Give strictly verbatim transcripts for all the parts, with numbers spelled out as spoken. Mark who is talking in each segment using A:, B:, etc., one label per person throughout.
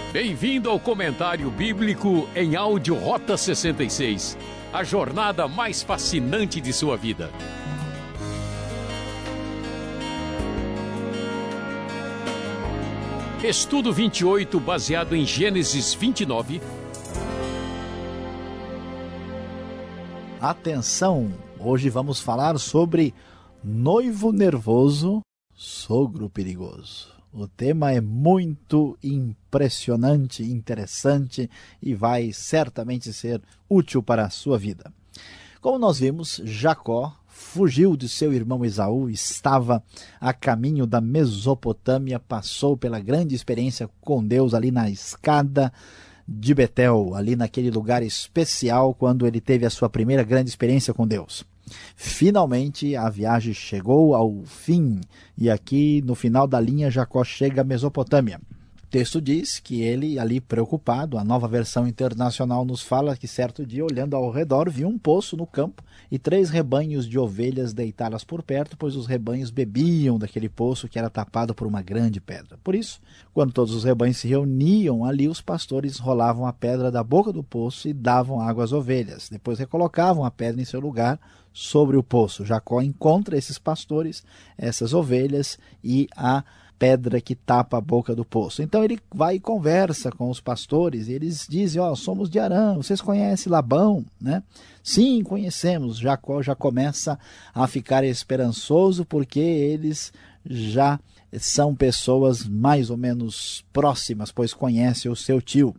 A: Bem-vindo ao comentário bíblico em áudio Rota sessenta e seis, a jornada mais fascinante de sua vida. Estudo vinte e oito, baseado em Gênesis vinte e nove.
B: Atenção! Hoje vamos falar sobre noivo nervoso, sogro perigoso. O tema é muito impressionante, interessante e vai certamente ser útil para a sua vida. Como nós vimos, Jacó fugiu de seu irmão Esaú, estava a caminho da Mesopotâmia, passou pela grande experiência com Deus ali na escada de Betel, ali naquele lugar especial quando ele teve a sua primeira grande experiência com Deus. Finalmente a viagem chegou ao fim e aqui no final da linha Jacó chega à Mesopotâmia. O texto diz que ele ali preocupado, a Nova Versão Internacional nos fala que certo dia olhando ao redor viu um poço no campo e três rebanhos de ovelhas deitadas por perto, pois os rebanhos bebiam daquele poço que era tapado por uma grande pedra. Por isso, quando todos os rebanhos se reuniam ali, os pastores rolavam a pedra da boca do poço e davam água às ovelhas. Depois recolocavam a pedra em seu lugar sobre o poço. Jacó encontra esses pastores, essas ovelhas e a pedra que tapa a boca do poço. Então ele vai e conversa com os pastores, e eles dizem, ó, oh, somos de Harã, vocês conhecem Labão, né? Sim, conhecemos. Jacó já começa a ficar esperançoso, porque eles já são pessoas mais ou menos próximas, pois conhecem o seu tio.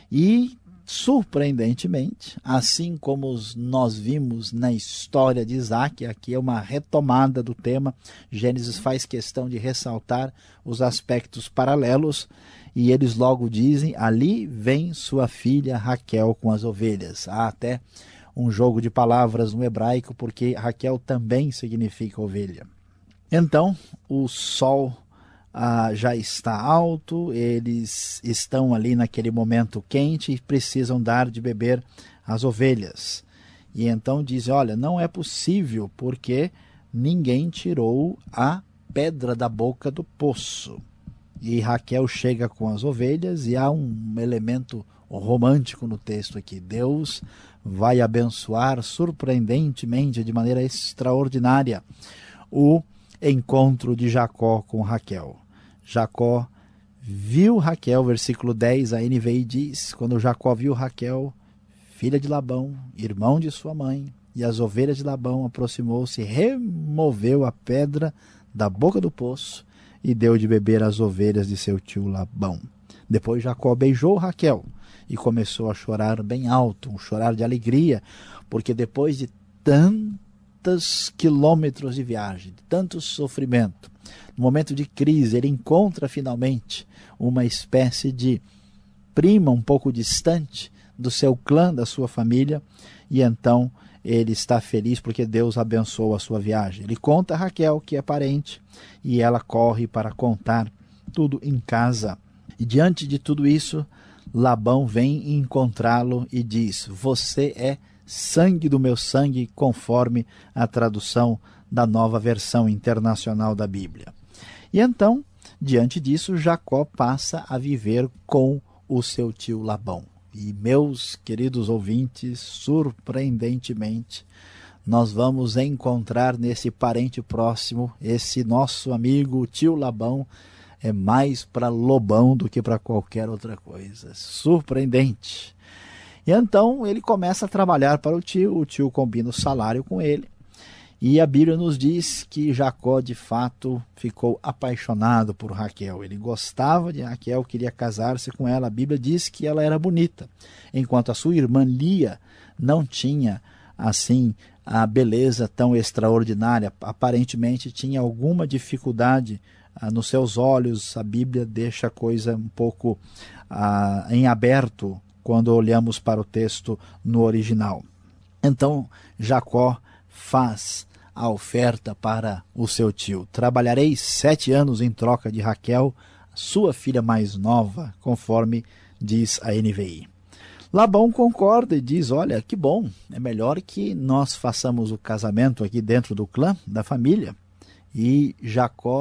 B: E surpreendentemente, assim como nós vimos na história de Isaac, aqui é uma retomada do tema, Gênesis faz questão de ressaltar os aspectos paralelos, e eles logo dizem, ali vem sua filha Raquel com as ovelhas. Há até um jogo de palavras no hebraico, porque Raquel também significa ovelha. Então, o sol Ah, já está alto, eles estão ali naquele momento quente e precisam dar de beber às ovelhas. E então dizem, olha, não é possível porque ninguém tirou a pedra da boca do poço. E Raquel chega com as ovelhas e há um elemento romântico no texto aqui. Deus vai abençoar surpreendentemente, de maneira extraordinária, o encontro de Jacó com Raquel. Jacó viu Raquel, versículo dez, a N V I diz, quando Jacó viu Raquel, filha de Labão, irmão de sua mãe, e as ovelhas de Labão, aproximou-se, removeu a pedra da boca do poço e deu de beber às ovelhas de seu tio Labão. Depois Jacó beijou Raquel e começou a chorar bem alto, um chorar de alegria, porque depois de tantos quilômetros de viagem, de tanto sofrimento, no momento de crise, ele encontra finalmente uma espécie de prima um pouco distante do seu clã, da sua família, e então ele está feliz porque Deus abençoou a sua viagem. Ele conta a Raquel, que é parente, e ela corre para contar tudo em casa. E diante de tudo isso, Labão vem encontrá-lo e diz, você é sangue do meu sangue, conforme a tradução da Nova Versão Internacional da Bíblia. E então, diante disso, Jacó passa a viver com o seu tio Labão. E meus queridos ouvintes, surpreendentemente, nós vamos encontrar nesse parente próximo, esse nosso amigo tio Labão, é mais para lobão do que para qualquer outra coisa. Surpreendente. E então ele começa a trabalhar para o tio, o tio combina o salário com ele. E a Bíblia nos diz que Jacó, de fato, ficou apaixonado por Raquel. Ele gostava de Raquel, queria casar-se com ela. A Bíblia diz que ela era bonita, enquanto a sua irmã Lia não tinha, assim, a beleza tão extraordinária. Aparentemente tinha alguma dificuldade ah, nos seus olhos. A Bíblia deixa a coisa um pouco ah, em aberto quando olhamos para o texto no original. Então, Jacó faz a oferta para o seu tio. Trabalharei sete anos em troca de Raquel, sua filha mais nova, conforme diz a N V I. Labão concorda e diz, olha, que bom, é melhor que nós façamos o casamento aqui dentro do clã, da família. E Jacó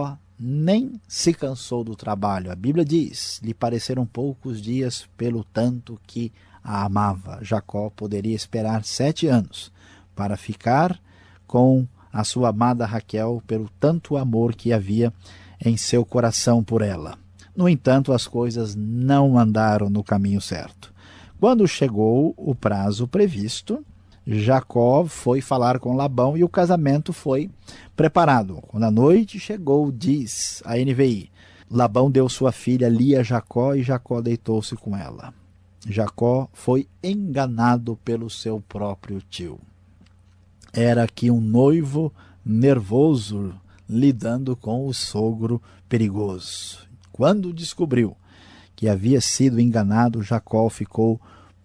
B: nem se cansou do trabalho. A Bíblia diz, lhe pareceram poucos dias pelo tanto que a amava. Jacó poderia esperar sete anos para ficar com a sua amada Raquel pelo tanto amor que havia em seu coração por ela. No entanto, as coisas não andaram no caminho certo. Quando chegou o prazo previsto, Jacó foi falar com Labão e o casamento foi preparado. Quando a noite chegou, diz a N V I, Labão deu sua filha Lia a Jacó e Jacó deitou-se com ela. Jacó foi enganado pelo seu próprio tio. Era aqui um noivo nervoso lidando com o sogro perigoso. Quando descobriu que havia sido enganado, Jacó ficou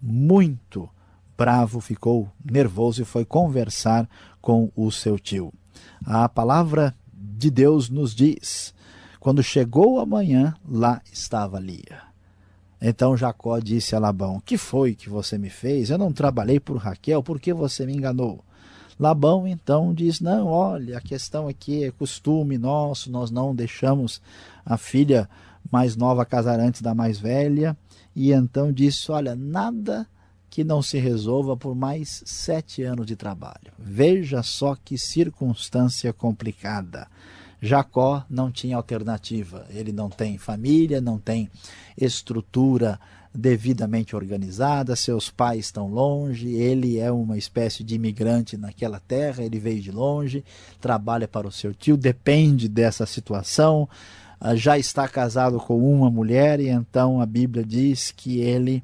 B: muito bravo, ficou nervoso e foi conversar com o seu tio. A palavra de Deus nos diz, quando chegou a manhã, lá estava Lia. Então Jacó disse a Labão, que foi que você me fez? Eu não trabalhei por Raquel, por que você me enganou? Labão então diz, não, olha, a questão aqui é costume nosso, nós não deixamos a filha mais nova casar antes da mais velha, e então disse, olha, nada que não se resolva por mais sete anos de trabalho. Veja só que circunstância complicada. Jacó não tinha alternativa, ele não tem família, não tem estrutura devidamente organizada, seus pais estão longe, ele é uma espécie de imigrante naquela terra, ele veio de longe, trabalha para o seu tio, depende dessa situação, já está casado com uma mulher e então a Bíblia diz que ele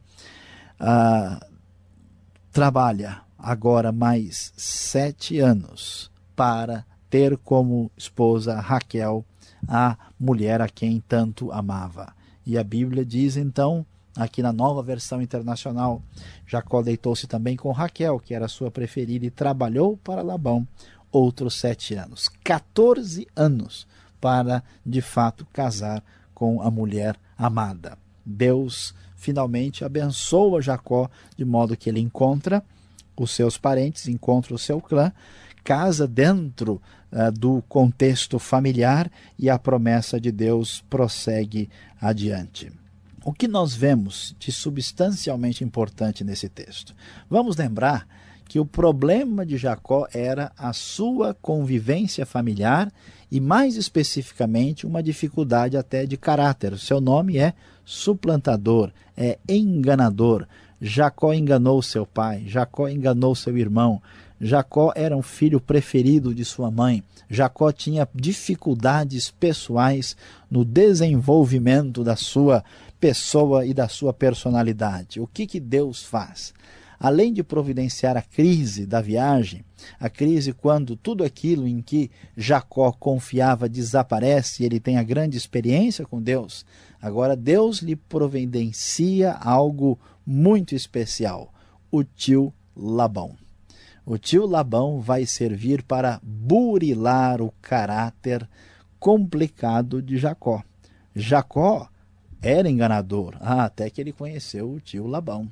B: ah, trabalha agora mais sete anos para ter como esposa Raquel, a mulher a quem tanto amava. E a Bíblia diz então, aqui na Nova Versão Internacional, Jacó deitou-se também com Raquel, que era a sua preferida, e trabalhou para Labão outros sete anos. quatorze anos para, de fato, casar com a mulher amada. Deus finalmente abençoa Jacó, de modo que ele encontra os seus parentes, encontra o seu clã, casa dentro uh, do contexto familiar e a promessa de Deus prossegue adiante. O que nós vemos de substancialmente importante nesse texto? Vamos lembrar que o problema de Jacó era a sua convivência familiar e, mais especificamente, uma dificuldade até de caráter. O seu nome é suplantador, é enganador. Jacó enganou seu pai, Jacó enganou seu irmão, Jacó era um filho preferido de sua mãe, Jacó tinha dificuldades pessoais no desenvolvimento da sua pessoa e da sua personalidade. O que que Deus faz? Além de providenciar a crise da viagem, a crise quando tudo aquilo em que Jacó confiava desaparece e ele tem a grande experiência com Deus, agora Deus lhe providencia algo muito especial, o tio Labão. O tio Labão vai servir para burilar o caráter complicado de Jacó. Jacó era enganador, ah, até que ele conheceu o tio Labão.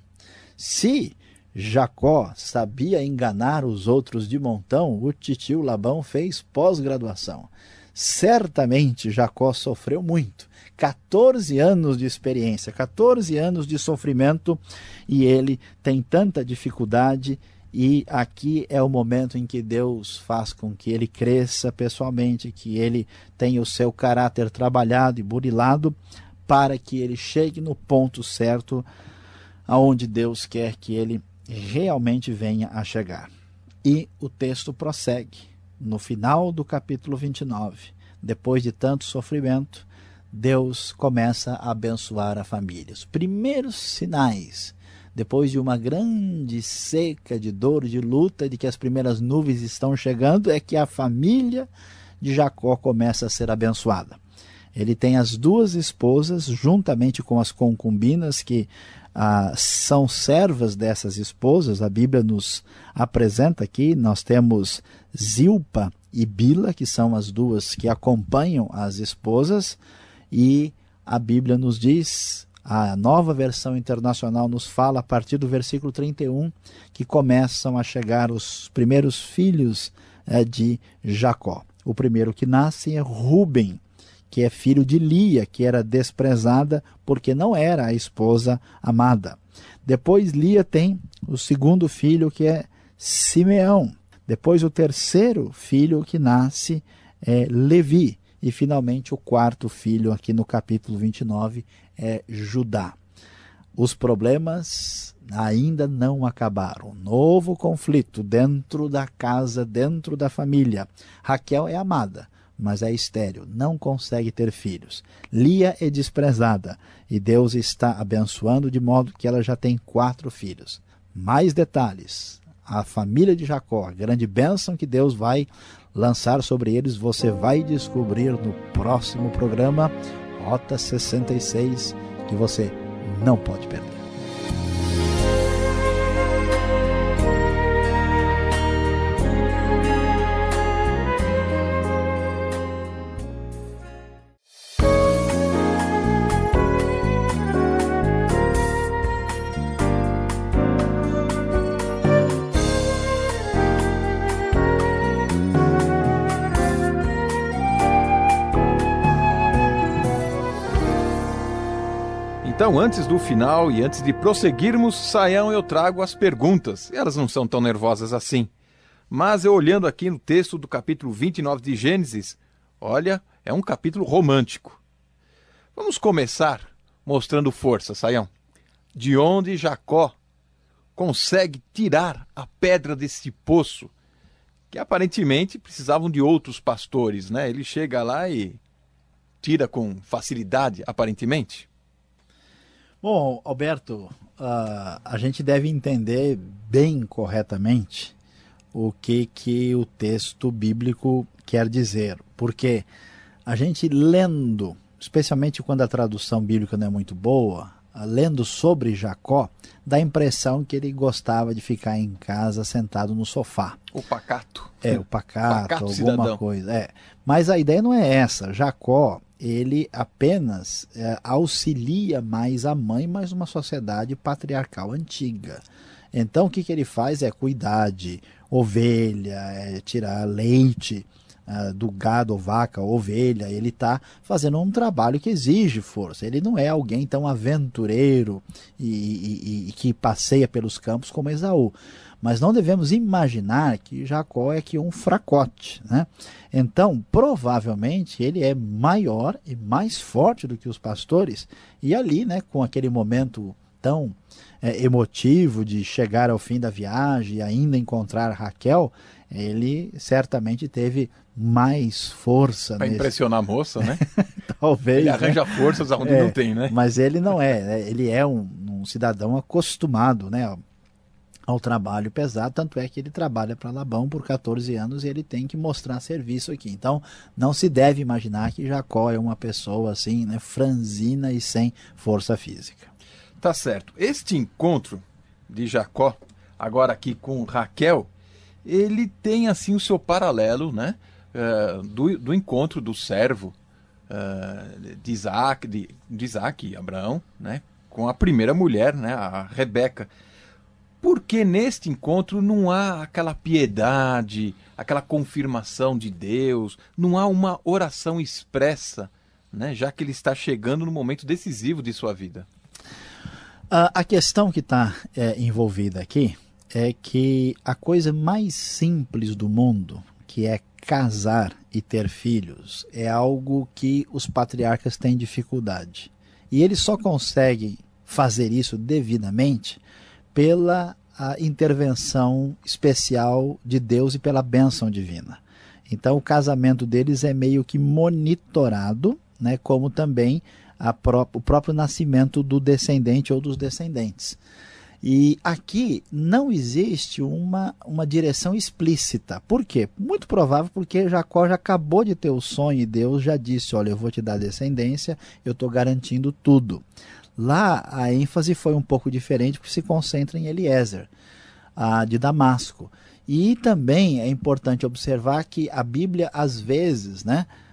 B: Se Jacó sabia enganar os outros de montão, o tio Labão fez pós-graduação. Certamente Jacó sofreu muito. quatorze anos de experiência, quatorze anos de sofrimento, e ele tem tanta dificuldade, e aqui é o momento em que Deus faz com que ele cresça pessoalmente, que ele tenha o seu caráter trabalhado e burilado, para que ele chegue no ponto certo, aonde Deus quer que ele realmente venha a chegar. E o texto prossegue. No final do capítulo vinte e nove, depois de tanto sofrimento, Deus começa a abençoar a família. Os primeiros sinais, depois de uma grande seca de dor, de luta, de que as primeiras nuvens estão chegando, é que a família de Jacó começa a ser abençoada. Ele tem as duas esposas, juntamente com as concubinas, que ah, são servas dessas esposas. A Bíblia nos apresenta aqui, nós temos Zilpa e Bila, que são as duas que acompanham as esposas, e a Bíblia nos diz, a Nova Versão Internacional nos fala, a partir do versículo trinta e um, que começam a chegar os primeiros filhos eh, de Jacó. O primeiro que nasce é Ruben, que é filho de Lia, que era desprezada porque não era a esposa amada. Depois Lia tem o segundo filho, que é Simeão. Depois o terceiro filho que nasce é Levi. E finalmente o quarto filho, aqui no capítulo vinte e nove, é Judá. Os problemas ainda não acabaram. Novo conflito dentro da casa, dentro da família. Raquel é amada, mas é estéril, não consegue ter filhos. Lia é desprezada e Deus está abençoando de modo que ela já tem quatro filhos. Mais detalhes, a família de Jacó, a grande bênção que Deus vai lançar sobre eles, você vai descobrir no próximo programa Rota sessenta e seis, que você não pode perder.
C: Então, antes do final e antes de prosseguirmos, Sayão, eu trago as perguntas. Elas não são tão nervosas assim. Mas eu olhando aqui no texto do capítulo vinte e nove de Gênesis, olha, é um capítulo romântico. Vamos começar mostrando força, Sayão. De onde Jacó consegue tirar a pedra desse poço, que aparentemente precisavam de outros pastores, né? Ele chega lá e tira com facilidade, aparentemente.
B: Bom, Alberto, uh, a gente deve entender bem corretamente o que, que o texto bíblico quer dizer. Porque a gente lendo, especialmente quando a tradução bíblica não é muito boa, uh, lendo sobre Jacó, dá a impressão que ele gostava de ficar em casa sentado no sofá.
C: O pacato.
B: É, o pacato,
C: pacato
B: alguma
C: cidadão.
B: coisa. É. Mas a ideia não é essa. Jacó, ele apenas é, auxilia mais a mãe, mas uma sociedade patriarcal antiga. Então o que, que ele faz é cuidar de ovelha, é tirar leite uh, do gado, vaca, ovelha. Ele está fazendo um trabalho que exige força. Ele não é alguém tão aventureiro e, e, e que passeia pelos campos como Esaú. Mas não devemos imaginar que Jacó é que um fracote, né? Então, provavelmente, ele é maior e mais forte do que os pastores. E ali, né, com aquele momento tão é, emotivo de chegar ao fim da viagem e ainda encontrar Raquel, ele certamente teve mais força.
C: Para
B: nesse...
C: impressionar a moça, né?
B: Talvez.
C: Ele arranja
B: né?
C: forças onde
B: é,
C: não tem, né?
B: Mas ele não é, né? Ele é um, um cidadão acostumado, né, ao trabalho pesado, tanto é que ele trabalha para Labão por quatorze anos e ele tem que mostrar serviço aqui. Então, não se deve imaginar que Jacó é uma pessoa assim, né, franzina e sem força física.
C: Tá certo. Este encontro de Jacó, agora aqui com Raquel, ele tem assim o seu paralelo, né, uh, do, do encontro do servo uh, de Isaac, de, de Isaac, Abraão, né, com a primeira mulher, né, a Rebeca. Porque neste encontro não há aquela piedade, aquela confirmação de Deus, não há uma oração expressa, né, já que ele está chegando no momento decisivo de sua vida.
B: A questão que está é, envolvida aqui é que a coisa mais simples do mundo, que é casar e ter filhos, é algo que os patriarcas têm dificuldade. E eles só conseguem fazer isso devidamente pela a intervenção especial de Deus e pela bênção divina. Então o casamento deles é meio que monitorado, né, como também a pró- o próprio nascimento do descendente ou dos descendentes. E aqui não existe uma, uma direção explícita. Por quê? Muito provável porque Jacó já acabou de ter o sonho e Deus já disse, olha, eu vou te dar descendência, eu estou garantindo tudo. Lá a ênfase foi um pouco diferente, porque se concentra em Eliezer, ah, de Damasco. E também é importante observar que a Bíblia, às vezes, né,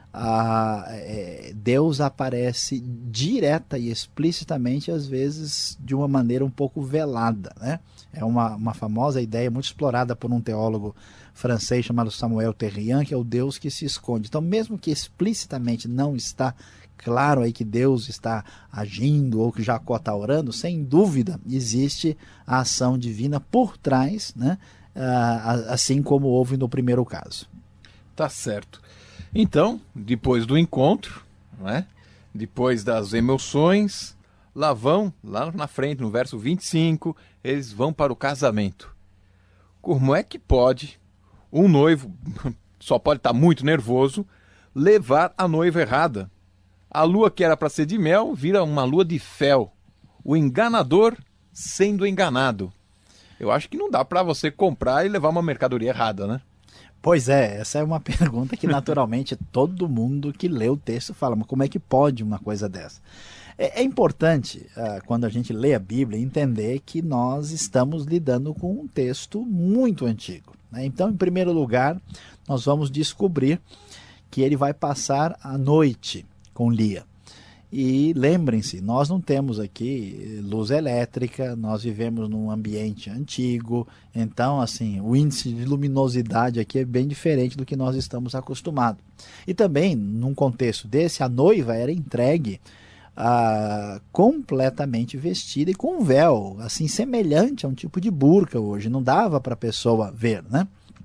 B: ah, é, Deus aparece direta e explicitamente, às vezes de uma maneira um pouco velada, né? É uma, uma famosa ideia muito explorada por um teólogo francês chamado Samuel Terrien, que é o Deus que se esconde. Então, mesmo que explicitamente não está claro aí que Deus está agindo ou que Jacó está orando, sem dúvida existe a ação divina por trás, né? Ah, assim como houve no primeiro caso.
C: Tá certo. Então, depois do encontro, né? Depois das emoções, lá vão, lá na frente, no verso vinte e cinco, eles vão para o casamento. Como é que pode um noivo, só pode estar muito nervoso, levar a noiva errada? A lua que era para ser de mel vira uma lua de fel. O enganador sendo enganado. Eu acho que não dá para você comprar e levar uma mercadoria errada, né?
B: Pois é, essa é uma pergunta que naturalmente todo mundo que lê o texto fala, mas como é que pode uma coisa dessa? É, é importante, uh, quando a gente lê a Bíblia, entender que nós estamos lidando com um texto muito antigo, né? Então, em primeiro lugar, nós vamos descobrir que ele vai passar a noite com Lia. E lembrem-se, nós não temos aqui luz elétrica, nós vivemos num ambiente antigo, então assim, o índice de luminosidade aqui é bem diferente do que nós estamos acostumados. E também, num contexto desse, a noiva era entregue ah, completamente vestida e com um véu, assim, semelhante a um tipo de burca hoje, não dava para a pessoa ver, né,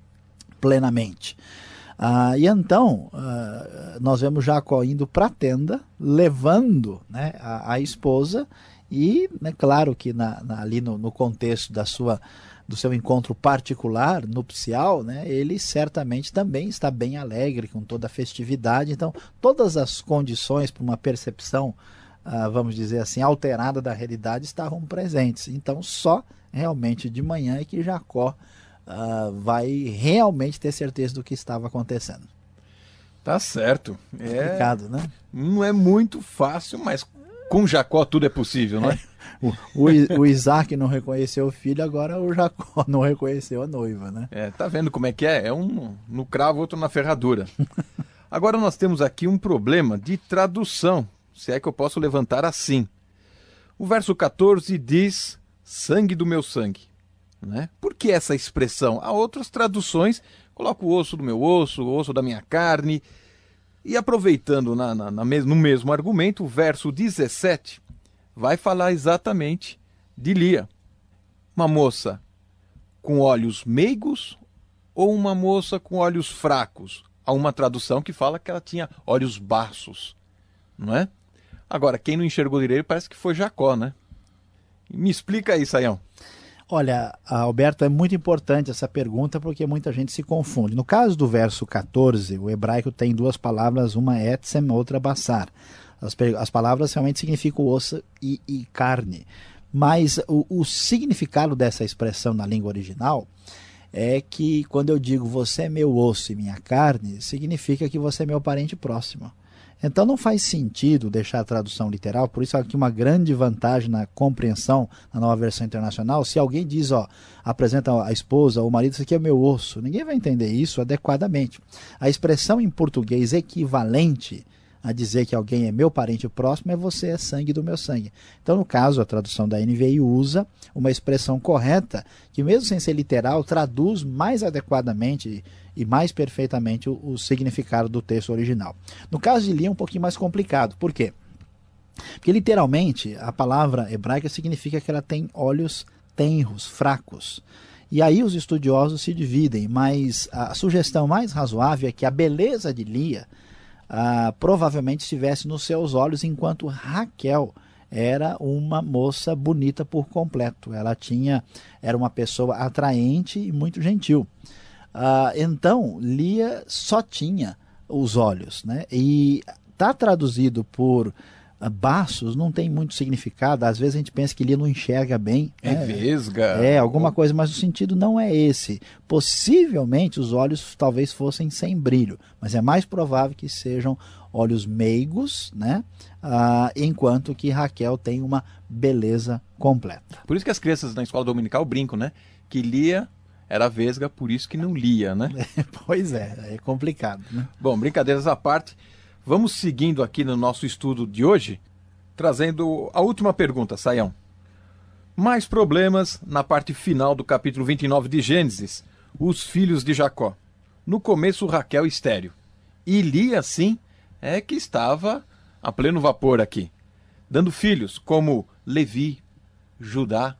B: plenamente. Ah, e então, ah, nós vemos Jacó indo para a tenda, levando, né, a, a esposa, e, né, claro que na, na, ali no, no contexto da sua, do seu encontro particular, nupcial, né, ele certamente também está bem alegre com toda a festividade. Então, todas as condições para uma percepção, ah, vamos dizer assim, alterada da realidade estavam presentes. Então, só realmente de manhã é que Jacó Uh, vai realmente ter certeza do que estava acontecendo.
C: Tá certo. É
B: complicado, né?
C: Não é muito fácil, mas com Jacó tudo é possível, não é?
B: é. O, o, o Isaac não reconheceu o filho, agora o Jacó não reconheceu a noiva, né?
C: É, tá vendo como é que é? É um no cravo, outro na ferradura. Agora nós temos aqui um problema de tradução, se é que eu posso levantar assim. O verso quatorze diz, sangue do meu sangue. Né? Por que essa expressão? Há outras traduções, coloca o osso do meu osso, o osso da minha carne. E aproveitando na, na, na mes- no mesmo argumento, o verso dezessete vai falar exatamente de Lia. Uma moça com olhos meigos ou uma moça com olhos fracos? Há uma tradução que fala que ela tinha olhos baços, não é? Agora, quem não enxergou direito parece que foi Jacó, né? Me explica aí, Saião.
B: Olha, Alberto, é muito importante essa pergunta porque muita gente se confunde. No caso do verso quatorze, o hebraico tem duas palavras, uma etzem, outra basar. As, as palavras realmente significam osso e, e carne. Mas o, o significado dessa expressão na língua original é que quando eu digo você é meu osso e minha carne, significa que você é meu parente próximo. Então não faz sentido deixar a tradução literal, por isso aqui uma grande vantagem na compreensão na Nova Versão Internacional. Se alguém diz, ó, apresenta a esposa ou o marido, isso aqui é o meu osso, ninguém vai entender isso adequadamente. A expressão em português equivalente a dizer que alguém é meu parente próximo é você é sangue do meu sangue. Então, no caso, a tradução da N V I usa uma expressão correta que, mesmo sem ser literal, traduz mais adequadamente e mais perfeitamente o, o significado do texto original. No caso de Lia é um pouquinho mais complicado. Por quê? Porque, literalmente, a palavra hebraica significa que ela tem olhos tenros, fracos. E aí os estudiosos se dividem, mas a sugestão mais razoável é que a beleza de Lia Ah, provavelmente estivesse nos seus olhos, enquanto Raquel era uma moça bonita por completo. Ela tinha, era uma pessoa atraente e muito gentil. Ah, então, Lia só tinha os olhos, né? E está traduzido por ah, baços, não tem muito significado. Às vezes a gente pensa que Lia não enxerga bem.
C: É, é vesga.
B: É, alguma coisa, mas o sentido não é esse. Possivelmente os olhos talvez fossem sem brilho, mas é mais provável que sejam olhos meigos, né? Ah, enquanto que Raquel tem uma beleza completa.
C: Por isso que as crianças na escola dominical brincam, né? Que Lia era vesga, por isso que não lia, né?
B: Pois é, é complicado, né?
C: Bom, brincadeiras à parte, Vamos seguindo aqui no nosso estudo de hoje, trazendo a última pergunta, Sayão. Mais problemas na parte final do capítulo vinte e nove de Gênesis, os filhos de Jacó. No começo, Raquel estéril. E Lia, sim, é que estava a pleno vapor aqui, dando filhos como Levi, Judá,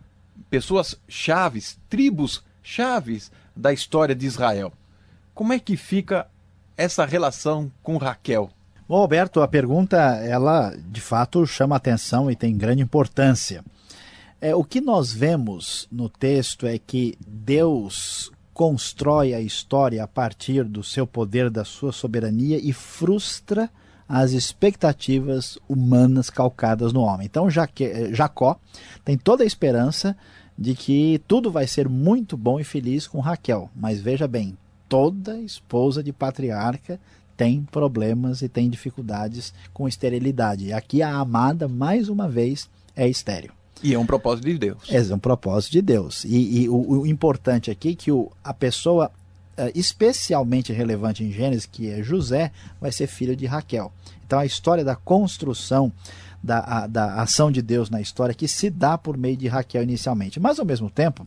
C: pessoas chaves, tribos chaves da história de Israel. Como é que fica essa relação com Raquel?
B: Bom, Alberto, a pergunta, ela de fato chama atenção e tem grande importância. É, o que nós vemos no texto é que Deus constrói a história a partir do seu poder, da sua soberania e frustra as expectativas humanas calcadas no homem. Então Jacó tem toda a esperança de que tudo vai ser muito bom e feliz com Raquel. Mas veja bem, toda esposa de patriarca tem problemas e tem dificuldades com esterilidade. E aqui a amada, mais uma vez, é estéril.
C: E é um propósito de Deus.
B: É um propósito de Deus. E, e o, o importante aqui é que o, a pessoa uh, especialmente relevante em Gênesis, que é José, vai ser filho de Raquel. Então a história da construção da, a, da ação de Deus na história que se dá por meio de Raquel inicialmente. Mas ao mesmo tempo,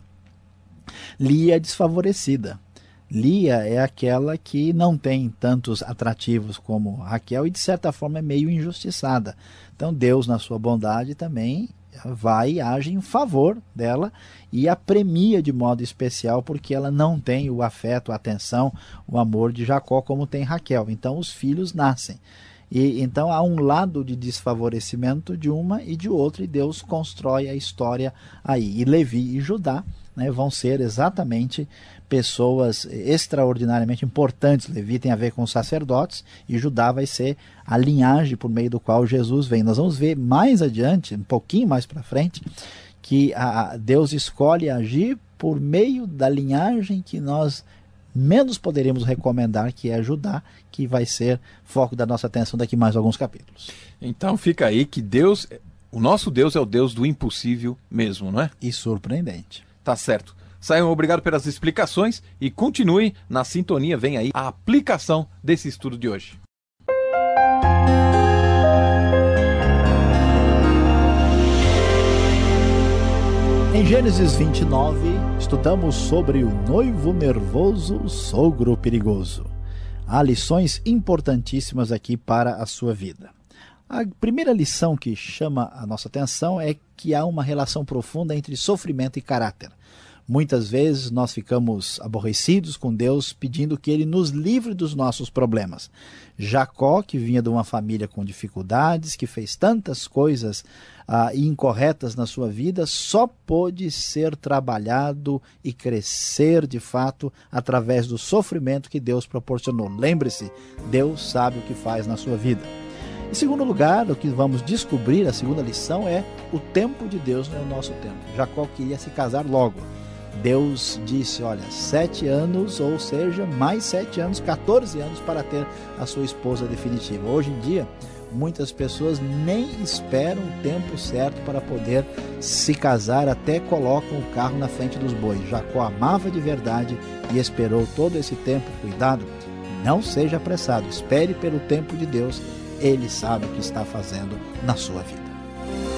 B: Lia é desfavorecida. Lia é aquela que não tem tantos atrativos como Raquel e de certa forma é meio injustiçada. Então Deus, na sua bondade, também vai e age em favor dela e a premia de modo especial porque ela não tem o afeto, a atenção, o amor de Jacó como tem Raquel. Então os filhos nascem. E então há um lado de desfavorecimento de uma e de outra e Deus constrói a história aí. E Levi e Judá, né, vão ser exatamente pessoas extraordinariamente importantes. Levi tem a ver com os sacerdotes e Judá vai ser a linhagem por meio do qual Jesus vem. Nós vamos ver mais adiante, um pouquinho mais para frente, que a Deus escolhe agir por meio da linhagem que nós menos poderíamos recomendar, que é Judá, que vai ser foco da nossa atenção daqui mais alguns capítulos.
C: Então fica aí que Deus, o nosso Deus é o Deus do impossível mesmo, não é?
B: E surpreendente.
C: Tá certo. Sayão, obrigado pelas explicações e continue na sintonia, vem aí a aplicação desse estudo de hoje.
B: Em Gênesis vinte e nove, estudamos sobre o noivo nervoso, o sogro perigoso. Há lições importantíssimas aqui para a sua vida. A primeira lição que chama a nossa atenção é que há uma relação profunda entre sofrimento e caráter. Muitas vezes nós ficamos aborrecidos com Deus pedindo que Ele nos livre dos nossos problemas. Jacó, que vinha de uma família com dificuldades, que fez tantas coisas ah, incorretas na sua vida, só pôde ser trabalhado e crescer de fato através do sofrimento que Deus proporcionou. Lembre-se, Deus sabe o que faz na sua vida. Em segundo lugar, o que vamos descobrir, a segunda lição, é o tempo de Deus não é o nosso tempo. Jacó queria se casar logo. Deus disse, olha, sete anos, ou seja, mais sete anos, quatorze anos para ter a sua esposa definitiva. Hoje em dia, muitas pessoas nem esperam o tempo certo para poder se casar, até colocam o carro na frente dos bois. Jacó amava de verdade e esperou todo esse tempo. Cuidado, não seja apressado, espere pelo tempo de Deus, Ele sabe o que está fazendo na sua vida.